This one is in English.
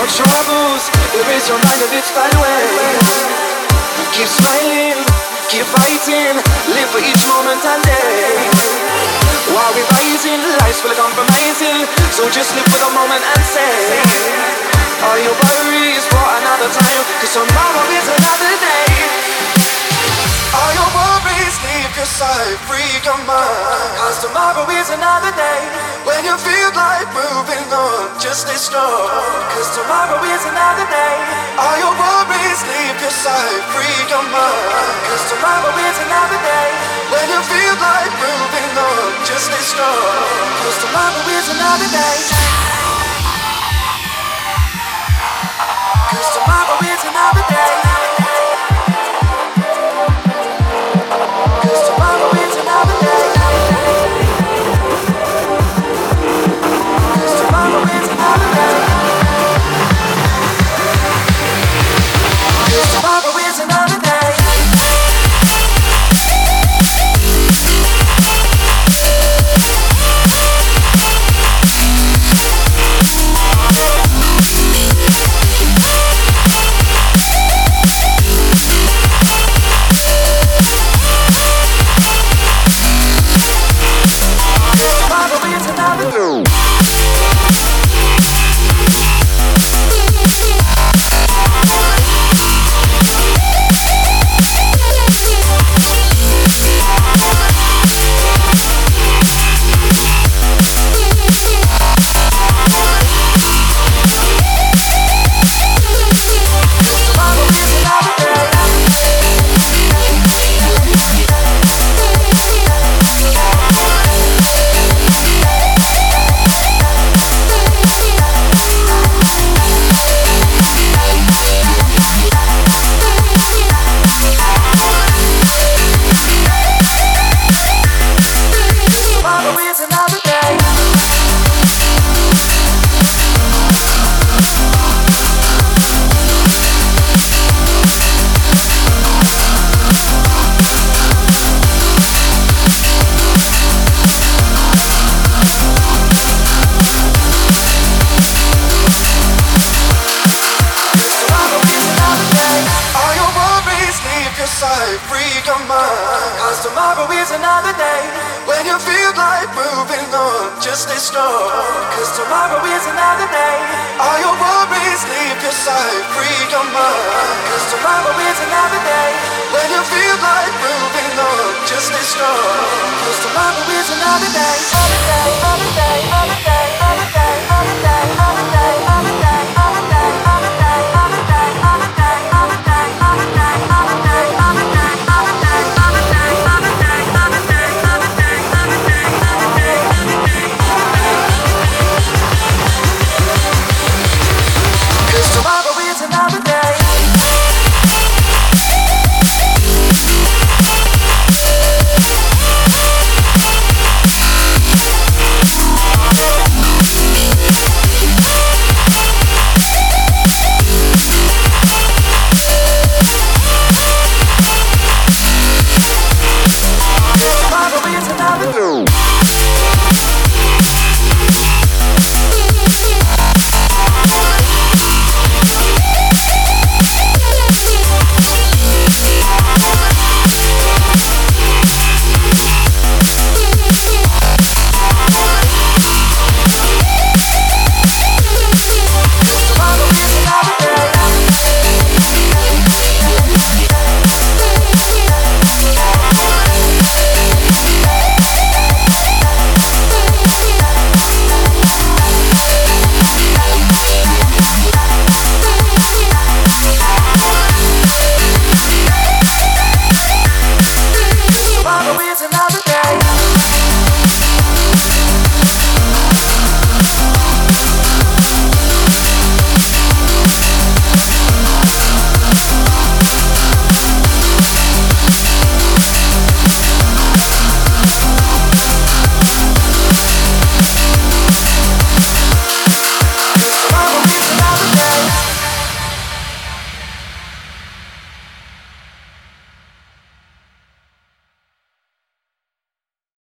your troubles, erase your mind of its bad ways. Keep smiling, keep fighting, live for each moment and day. While we're rising, life's full of compromising, so just live for the moment and say all your worries for another time, cause tomorrow is another day. All your worries, leave your side, free your mind, cause tomorrow is another day. When you feel like moving on, just stay strong, cause tomorrow is another day. All your worries, leave your side, free your mind, cause tomorrow is another day. When you feel like moving on, just stay strong, cause tomorrow is another day. Cause tomorrow is another day. Cause tomorrow is another day. Cause tomorrow is another day. Cause tomorrow is another day. Free your mind, cause tomorrow is another day. When you feel like moving on, just stay strong, cause tomorrow is another day. All your worries, leave your side, free your mind, cause tomorrow is another day. When you feel like moving on, just stay strong, cause tomorrow is another day. Another day, another day.